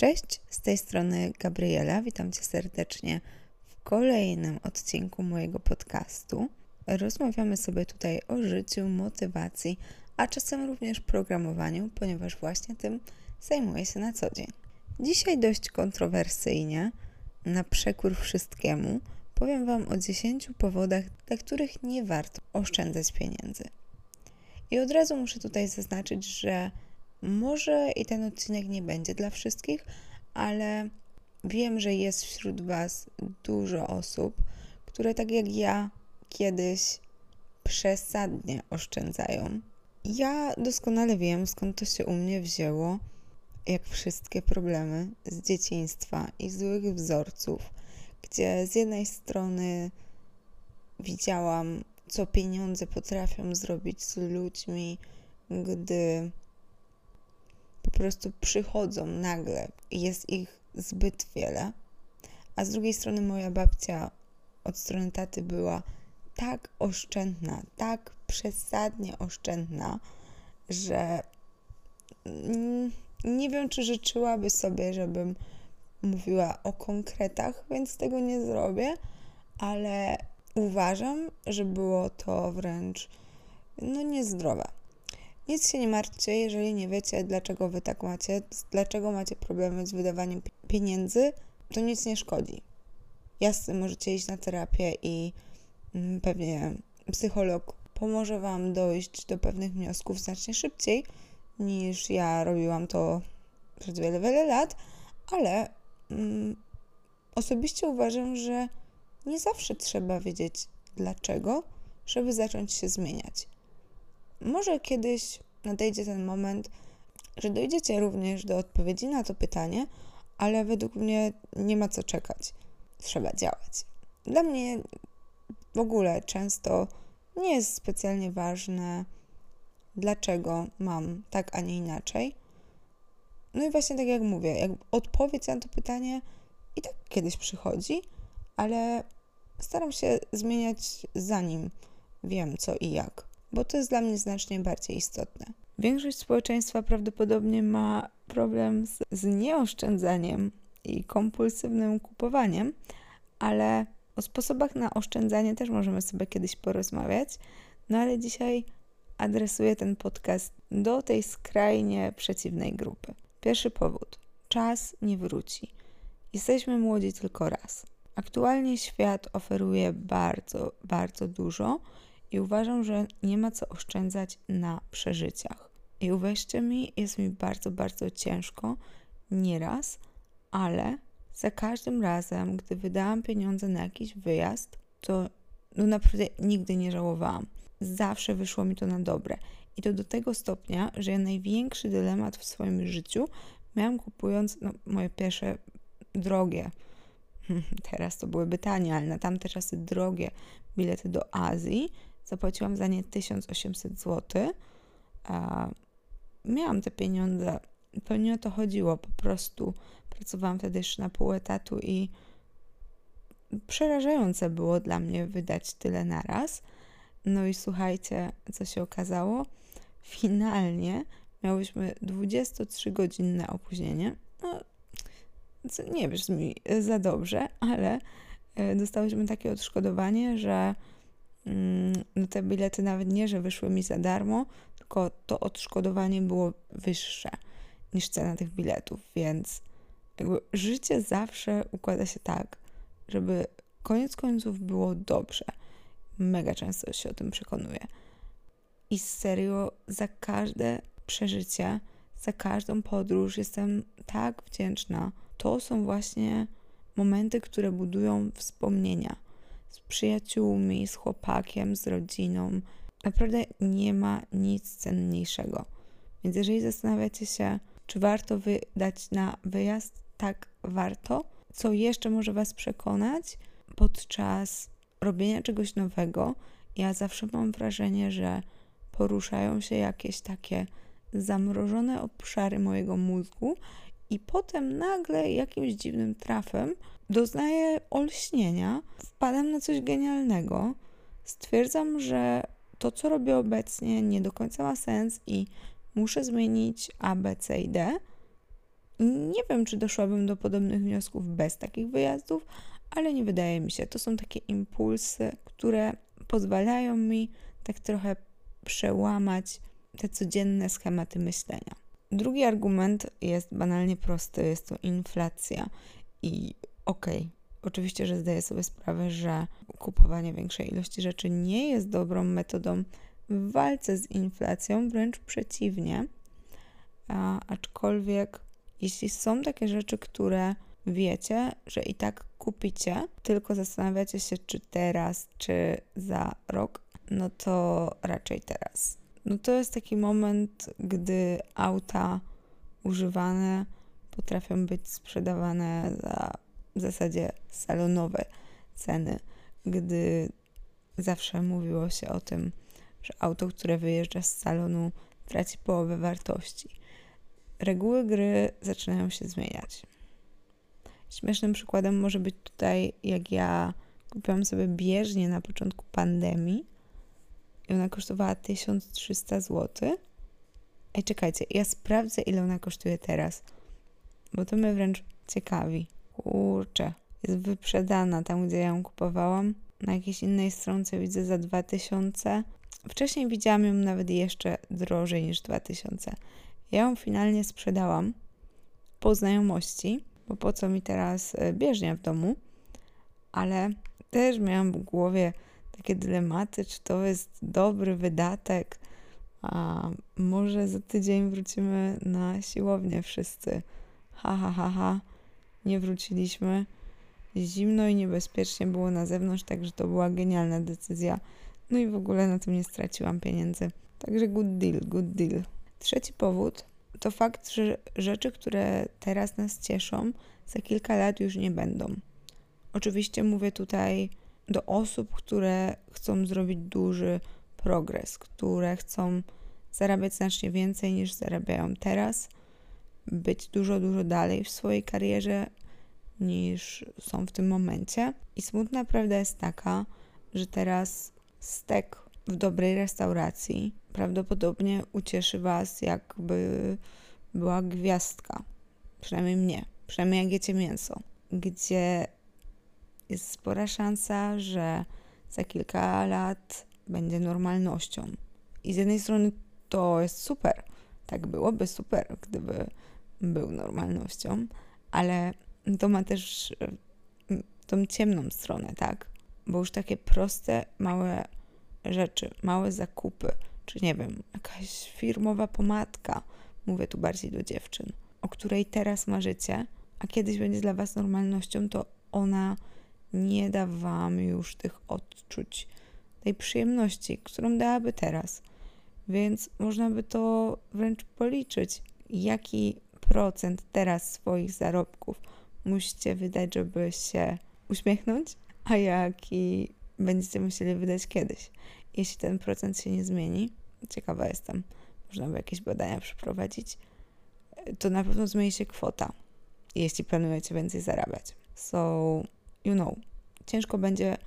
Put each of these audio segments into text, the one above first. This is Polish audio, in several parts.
Cześć, z tej strony Gabriela. Witam Cię serdecznie w kolejnym odcinku mojego podcastu. Rozmawiamy sobie tutaj o życiu, motywacji, a czasem również programowaniu, ponieważ właśnie tym zajmuję się na co dzień. Dzisiaj dość kontrowersyjnie, na przekór wszystkiemu, powiem Wam o 10 powodach, dla których nie warto oszczędzać pieniędzy. I od razu muszę tutaj zaznaczyć, że może i ten odcinek nie będzie dla wszystkich, ale wiem, że jest wśród Was dużo osób, które tak jak ja kiedyś przesadnie oszczędzają. Ja doskonale wiem, skąd to się u mnie wzięło, jak wszystkie problemy z dzieciństwa i złych wzorców, gdzie z jednej strony widziałam, co pieniądze potrafią zrobić z ludźmi, gdy po prostu przychodzą nagle i jest ich zbyt wiele, a z drugiej strony moja babcia od strony taty była tak oszczędna, tak przesadnie oszczędna, że nie wiem, czy życzyłaby sobie, żebym mówiła o konkretach, więc tego nie zrobię, ale uważam, że było to wręcz niezdrowe. Nic się nie martwcie, jeżeli nie wiecie, dlaczego wy tak macie, dlaczego macie problemy z wydawaniem pieniędzy, to nic nie szkodzi. Jasne, możecie iść na terapię i pewnie psycholog pomoże wam dojść do pewnych wniosków znacznie szybciej, niż ja robiłam to przez wiele, wiele lat, ale osobiście uważam, że nie zawsze trzeba wiedzieć dlaczego, żeby zacząć się zmieniać. Może kiedyś nadejdzie ten moment, że dojdziecie również do odpowiedzi na to pytanie, ale według mnie nie ma co czekać. Trzeba działać. Dla mnie w ogóle często nie jest specjalnie ważne, dlaczego mam tak, a nie inaczej. No i właśnie tak jak mówię, jak odpowiedź na to pytanie i tak kiedyś przychodzi, ale staram się zmieniać zanim wiem co i jak, bo to jest dla mnie znacznie bardziej istotne. Większość społeczeństwa prawdopodobnie ma problem z nieoszczędzaniem i kompulsywnym kupowaniem, ale o sposobach na oszczędzanie też możemy sobie kiedyś porozmawiać, no ale dzisiaj adresuję ten podcast do tej skrajnie przeciwnej grupy. Pierwszy powód. Czas nie wróci. Jesteśmy młodzi tylko raz. Aktualnie świat oferuje bardzo, bardzo dużo i uważam, że nie ma co oszczędzać na przeżyciach. I uwierzcie mi, jest mi bardzo, bardzo ciężko, nieraz, ale za każdym razem, gdy wydałam pieniądze na jakiś wyjazd, to naprawdę nigdy nie żałowałam. Zawsze wyszło mi to na dobre. I to do tego stopnia, że ja największy dylemat w swoim życiu miałam kupując moje pierwsze drogie, teraz to byłyby tanie, ale na tamte czasy drogie bilety do Azji. Zapłaciłam za nie 1800 zł. Miałam te pieniądze, to nie o to chodziło, po prostu pracowałam wtedy jeszcze na pół etatu i przerażające było dla mnie wydać tyle naraz. No i słuchajcie, co się okazało? Finalnie miałyśmy 23-godzinne opóźnienie. Co nie brzmi za dobrze, ale dostałyśmy takie odszkodowanie, że te bilety nawet nie, że wyszły mi za darmo, tylko to odszkodowanie było wyższe niż cena tych biletów, więc jakby życie zawsze układa się tak, żeby koniec końców było dobrze. Mega często się o tym przekonuję. I serio, za każde przeżycie, za każdą podróż jestem tak wdzięczna. To są właśnie momenty, które budują wspomnienia z przyjaciółmi, z chłopakiem, z rodziną. Naprawdę nie ma nic cenniejszego. Więc jeżeli zastanawiacie się, czy warto wydać na wyjazd, tak warto. Co jeszcze może Was przekonać? Podczas robienia czegoś nowego, ja zawsze mam wrażenie, że poruszają się jakieś takie zamrożone obszary mojego mózgu i potem nagle jakimś dziwnym trafem doznaję olśnienia, wpadam na coś genialnego, stwierdzam, że to, co robię obecnie, nie do końca ma sens i muszę zmienić A, B, C i D Nie wiem, czy doszłabym do podobnych wniosków bez takich wyjazdów, ale nie wydaje mi się. To są takie impulsy, które pozwalają mi tak trochę przełamać te codzienne schematy myślenia. Drugi argument jest banalnie prosty, jest to inflacja. I oczywiście, że zdaję sobie sprawę, że kupowanie większej ilości rzeczy nie jest dobrą metodą w walce z inflacją, wręcz przeciwnie. Aczkolwiek jeśli są takie rzeczy, które wiecie, że i tak kupicie, tylko zastanawiacie się, czy teraz, czy za rok, no to raczej teraz. No to jest taki moment, gdy auta używane potrafią być sprzedawane za w zasadzie salonowe ceny, gdy zawsze mówiło się o tym, że auto, które wyjeżdża z salonu, traci połowę wartości. Reguły gry zaczynają się zmieniać. Śmiesznym przykładem może być tutaj, jak ja kupiłam sobie bieżnię na początku pandemii i ona kosztowała 1300 zł. Ej, czekajcie, ja sprawdzę, ile ona kosztuje teraz, bo to mnie wręcz ciekawi. Kurczę, jest wyprzedana tam, gdzie ja ją kupowałam. Na jakiejś innej stronce widzę za 2000. Wcześniej widziałam ją nawet jeszcze drożej niż 2000. Ja ją finalnie sprzedałam po znajomości, bo po co mi teraz bieżnia w domu, ale też miałam w głowie takie dylematy, czy to jest dobry wydatek, a może za tydzień wrócimy na siłownię wszyscy. Nie wróciliśmy. Zimno i niebezpiecznie było na zewnątrz, także to była genialna decyzja. No i w ogóle na tym nie straciłam pieniędzy. Także good deal. Trzeci powód to fakt, że rzeczy, które teraz nas cieszą, za kilka lat już nie będą. Oczywiście mówię tutaj do osób, które chcą zrobić duży progres, które chcą zarabiać znacznie więcej niż zarabiają teraz, być dużo dalej w swojej karierze niż są w tym momencie. I smutna prawda jest taka, że teraz stek w dobrej restauracji prawdopodobnie ucieszy Was, jakby była gwiazdka. Przynajmniej mnie. Przynajmniej jak jecie mięso. Gdzie jest spora szansa, że za kilka lat będzie normalnością. I z jednej strony to jest super. Tak byłoby super, gdyby był normalnością, ale to ma też tą ciemną stronę, tak? Bo już takie proste, małe rzeczy, małe zakupy, czy nie wiem, jakaś firmowa pomadka, mówię tu bardziej do dziewczyn, o której teraz marzycie, a kiedyś będzie dla Was normalnością, to ona nie da Wam już tych odczuć, tej przyjemności, którą dałaby teraz. Więc można by to wręcz policzyć, jaki procent teraz swoich zarobków musicie wydać, żeby się uśmiechnąć, a jaki będziecie musieli wydać kiedyś. Jeśli ten procent się nie zmieni, ciekawa jestem, można by jakieś badania przeprowadzić, to na pewno zmieni się kwota, jeśli planujecie więcej zarabiać. So, ciężko będzie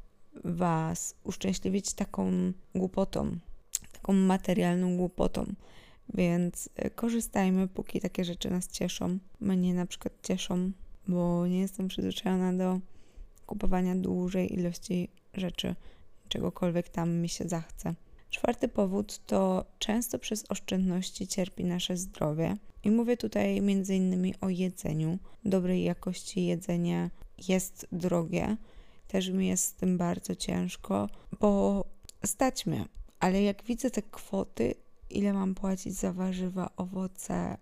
Was uszczęśliwić taką głupotą, taką materialną głupotą, więc korzystajmy, póki takie rzeczy nas cieszą. Mnie na przykład cieszą, bo nie jestem przyzwyczajona do kupowania dużej ilości rzeczy, czegokolwiek tam mi się zachce. Czwarty powód to często przez oszczędności cierpi nasze zdrowie. I mówię tutaj m.in. o jedzeniu. Dobrej jakości jedzenie jest drogie. Też mi jest z tym bardzo ciężko, bo stać mnie. Ale jak widzę te kwoty, ile mam płacić za warzywa, owoce,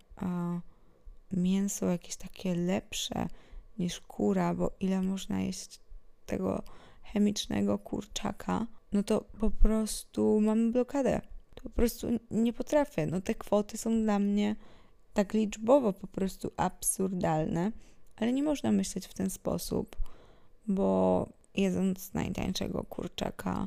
mięso jakieś takie lepsze niż kura, bo ile można jeść tego chemicznego kurczaka, no to po prostu mam blokadę. To po prostu nie potrafię. No te kwoty są dla mnie tak liczbowo po prostu absurdalne, ale nie można myśleć w ten sposób, bo jedząc najtańszego kurczaka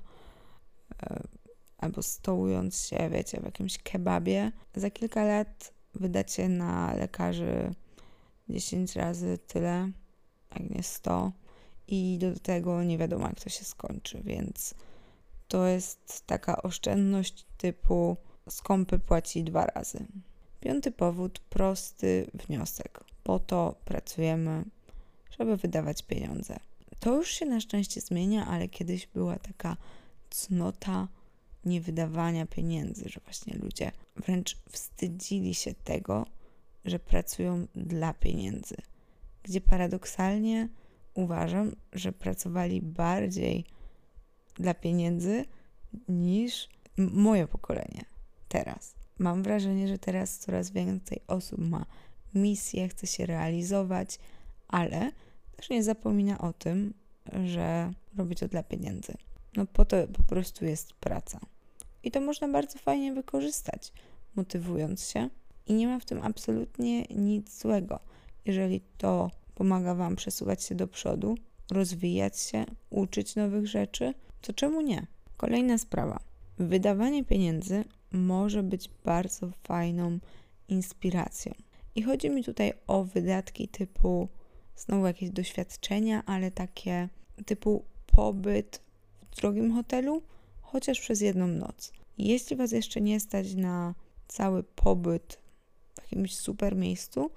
albo stołując się, wiecie, w jakimś kebabie, za kilka lat wydacie na lekarzy 10 razy tyle, jak nie 100 i do tego nie wiadomo, jak to się skończy, więc to jest taka oszczędność typu skąpy płaci 2 razy. 5. powód, prosty wniosek. Po to pracujemy, żeby wydawać pieniądze. To już się na szczęście zmienia, ale kiedyś była taka cnota niewydawania pieniędzy, że właśnie ludzie wręcz wstydzili się tego, że pracują dla pieniędzy. Gdzie paradoksalnie uważam, że pracowali bardziej dla pieniędzy niż moje pokolenie teraz. Mam wrażenie, że teraz coraz więcej osób ma misję, chce się realizować, ale też nie zapomina o tym, że robi to dla pieniędzy. No po to po prostu jest praca. I to można bardzo fajnie wykorzystać, motywując się. I nie ma w tym absolutnie nic złego. Jeżeli to pomaga Wam przesuwać się do przodu, rozwijać się, uczyć nowych rzeczy, to czemu nie? Kolejna sprawa. Wydawanie pieniędzy może być bardzo fajną inspiracją. I chodzi mi tutaj o wydatki typu znowu jakieś doświadczenia, ale takie typu pobyt w drogim hotelu, chociaż przez jedną noc. Jeśli Was jeszcze nie stać na cały pobyt w jakimś super miejscu,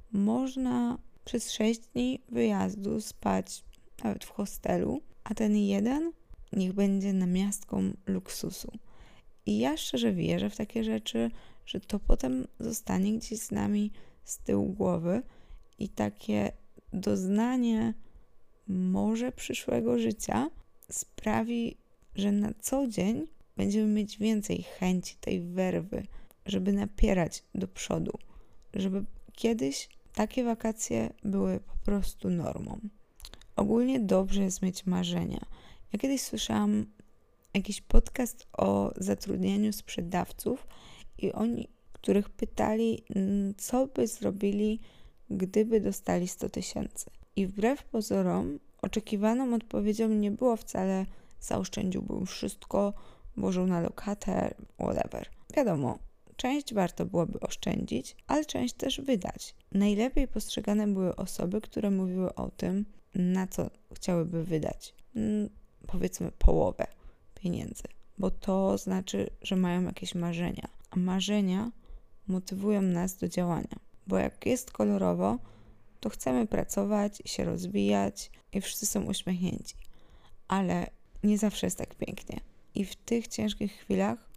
można przez 6 dni wyjazdu spać nawet w hostelu, a ten jeden niech będzie namiastką luksusu. I ja szczerze wierzę w takie rzeczy, że to potem zostanie gdzieś z nami z tyłu głowy i takie doznanie może przyszłego życia sprawi, że na co dzień będziemy mieć więcej chęci, tej werwy, żeby napierać do przodu, żeby kiedyś takie wakacje były po prostu normą. Ogólnie dobrze jest mieć marzenia. Ja kiedyś słyszałam jakiś podcast o zatrudnianiu sprzedawców i oni, których pytali, co by zrobili, gdyby dostali 100 000. I wbrew pozorom oczekiwaną odpowiedzią nie było wcale zaoszczędziłbym wszystko, włożył na lokatę, whatever. Wiadomo, część warto byłoby oszczędzić, ale część też wydać. Najlepiej postrzegane były osoby, które mówiły o tym, na co chciałyby wydać. Powiedzmy połowę pieniędzy, bo to znaczy, że mają jakieś marzenia, a marzenia motywują nas do działania, bo jak jest kolorowo, to chcemy pracować i się rozwijać i wszyscy są uśmiechnięci, ale nie zawsze jest tak pięknie i w tych ciężkich chwilach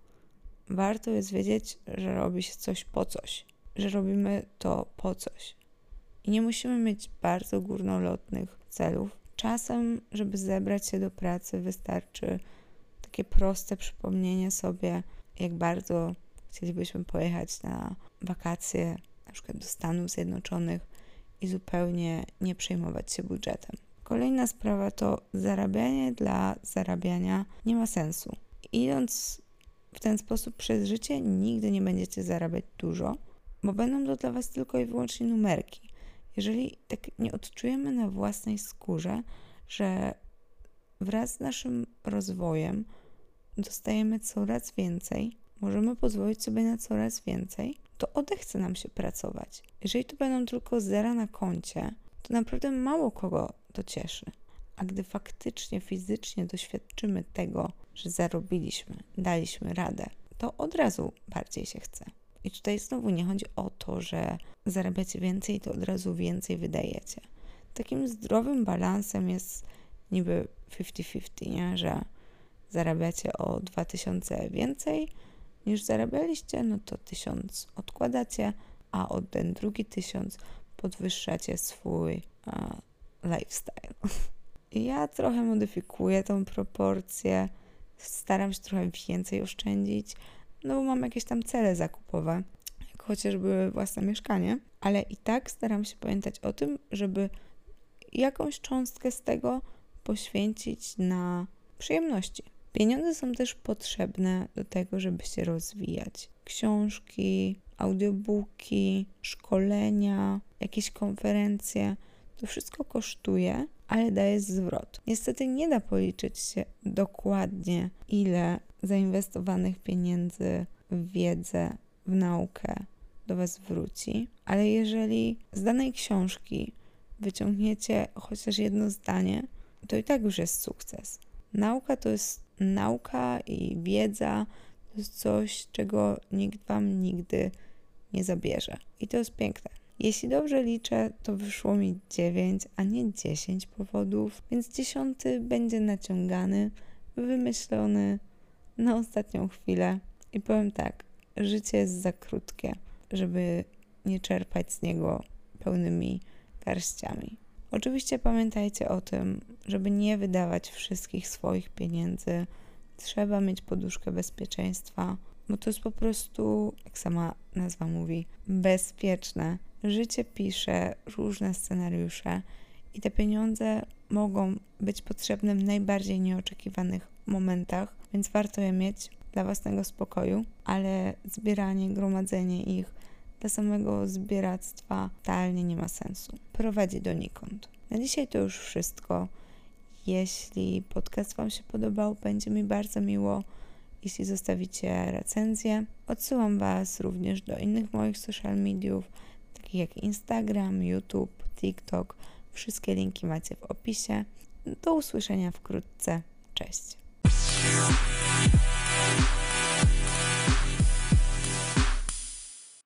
warto jest wiedzieć, że robi się coś po coś, że robimy to po coś i nie musimy mieć bardzo górnolotnych celów. Czasem, żeby zebrać się do pracy, wystarczy takie proste przypomnienie sobie, jak bardzo chcielibyśmy pojechać na wakacje, na przykład do Stanów Zjednoczonych i zupełnie nie przejmować się budżetem. Kolejna sprawa to zarabianie dla zarabiania nie ma sensu. Idąc w ten sposób przez życie nigdy nie będziecie zarabiać dużo, bo będą to dla Was tylko i wyłącznie numerki. Jeżeli tak nie odczujemy na własnej skórze, że wraz z naszym rozwojem dostajemy coraz więcej, możemy pozwolić sobie na coraz więcej, to odechce nam się pracować. Jeżeli to będą tylko zera na koncie, to naprawdę mało kogo to cieszy. A gdy faktycznie, fizycznie doświadczymy tego, że zarobiliśmy, daliśmy radę, to od razu bardziej się chce. I tutaj znowu nie chodzi o to, że zarabiacie więcej, to od razu więcej wydajecie. Takim zdrowym balansem jest niby 50-50, nie? Że zarabiacie o 2000 więcej niż zarabialiście, no to 1000 odkładacie, a o ten drugi 1000 podwyższacie swój lifestyle. I ja trochę modyfikuję tą proporcję, staram się trochę więcej oszczędzić, no bo mam jakieś tam cele zakupowe, jak chociażby własne mieszkanie, ale i tak staram się pamiętać o tym, żeby jakąś cząstkę z tego poświęcić na przyjemności. Pieniądze są też potrzebne do tego, żeby się rozwijać. Książki, audiobooki, szkolenia, jakieś konferencje, to wszystko kosztuje, ale daje zwrot. Niestety nie da policzyć się dokładnie, ile zainwestowanych pieniędzy w wiedzę, w naukę do Was wróci, ale jeżeli z danej książki wyciągniecie chociaż jedno zdanie, to i tak już jest sukces. Nauka to jest nauka i wiedza to jest coś, czego nikt Wam nigdy nie zabierze. I to jest piękne. Jeśli dobrze liczę, to wyszło mi 9, a nie 10 powodów, więc 10 będzie naciągany, wymyślony na ostatnią chwilę. I powiem tak, życie jest za krótkie, żeby nie czerpać z niego pełnymi garściami. Oczywiście pamiętajcie o tym, żeby nie wydawać wszystkich swoich pieniędzy. Trzeba mieć poduszkę bezpieczeństwa, bo to jest po prostu, jak sama nazwa mówi, bezpieczne. Życie pisze różne scenariusze i te pieniądze mogą być potrzebne w najbardziej nieoczekiwanych momentach, więc warto je mieć dla własnego spokoju, ale zbieranie, gromadzenie ich dla samego zbieractwa totalnie nie ma sensu. Prowadzi donikąd. Na dzisiaj to już wszystko. Jeśli podcast Wam się podobał, będzie mi bardzo miło, jeśli zostawicie recenzję. Odsyłam Was również do innych moich social mediów, takich jak Instagram, YouTube, TikTok. Wszystkie linki macie w opisie. Do usłyszenia wkrótce. Cześć!